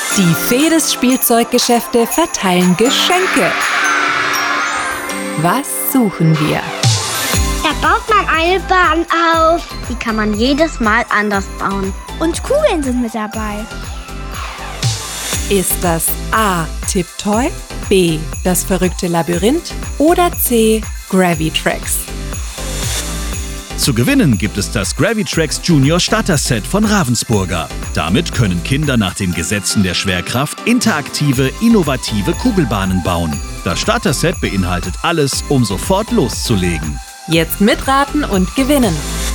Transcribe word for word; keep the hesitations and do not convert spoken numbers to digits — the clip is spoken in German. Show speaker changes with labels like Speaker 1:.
Speaker 1: Die Fedes Spielzeuggeschäfte verteilen Geschenke. Was suchen wir?
Speaker 2: Da baut man eine Bahn auf. Die kann man jedes Mal anders bauen.
Speaker 3: Und Kugeln sind mit dabei.
Speaker 1: Ist das A. Tiptoy, B. das verrückte Labyrinth oder C. Gravitrax?
Speaker 4: Zu gewinnen gibt es das Gravitrax Junior Starter-Set von Ravensburger. Damit können Kinder nach den Gesetzen der Schwerkraft interaktive, innovative Kugelbahnen bauen. Das Starter-Set beinhaltet alles, um sofort loszulegen.
Speaker 1: Jetzt mitraten und gewinnen!